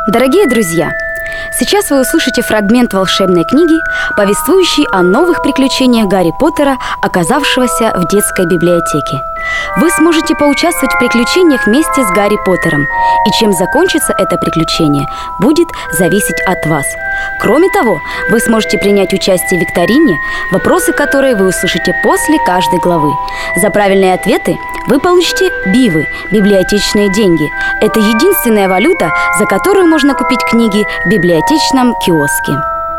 Дорогие друзья, сейчас вы услышите фрагмент волшебной книги, повествующей о новых приключениях Гарри Поттера, оказавшегося в детской библиотеке. Вы сможете поучаствовать в приключениях вместе с Гарри Поттером, и чем закончится это приключение, будет зависеть от вас. Кроме того, вы сможете принять участие в викторине, вопросы которой вы услышите после каждой главы. За правильные ответы вы получите бивы, библиотечные деньги. Это единственная валюта, за которую можно купить книги в библиотечном киоске.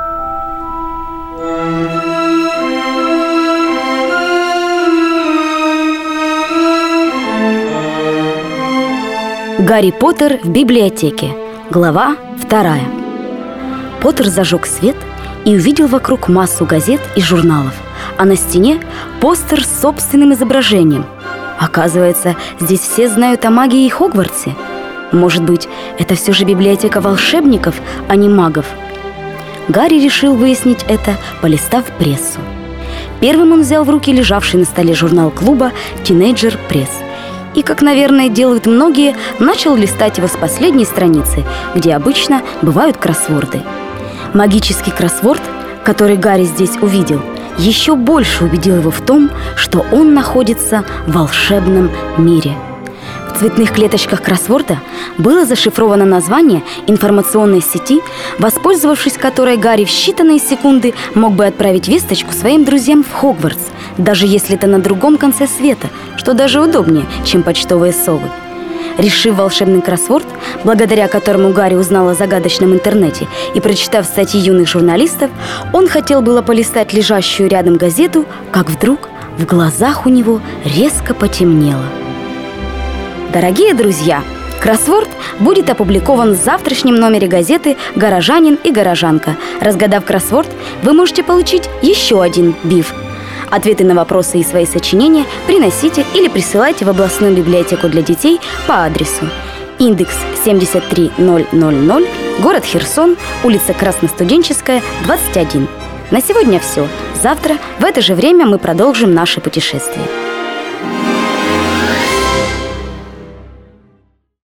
Гарри Поттер в библиотеке. Глава 2. Поттер зажег свет и увидел вокруг массу газет и журналов, а на стене постер с собственным изображением. Оказывается, здесь все знают о магии и Хогвартсе. Может быть, это все же библиотека волшебников, а не магов? Гарри решил выяснить это, полистав прессу. Первым он взял в руки лежавший на столе журнал клуба «Тинейджер Пресс» и, как, наверное, делают многие, начал листать его с последней страницы, где обычно бывают кроссворды. Магический кроссворд, который Гарри здесь увидел, еще больше убедил его в том, что он находится в волшебном мире. В цветных клеточках кроссворда было зашифровано название информационной сети, воспользовавшись которой Гарри в считанные секунды мог бы отправить весточку своим друзьям в Хогвартс, даже если это на другом конце света, что даже удобнее, чем почтовые совы. Решив волшебный кроссворд, благодаря которому Гарри узнал о загадочном интернете, и прочитав статьи юных журналистов, он хотел было полистать лежащую рядом газету, как вдруг в глазах у него резко потемнело. Дорогие друзья, кроссворд будет опубликован в завтрашнем номере газеты «Горожанин и горожанка». Разгадав кроссворд, вы можете получить еще один биф. Ответы на вопросы и свои сочинения приносите или присылайте в областную библиотеку для детей по адресу: индекс 73000, город Херсон, улица Красностуденческая, 21. На сегодня все. Завтра в это же время мы продолжим наше путешествие.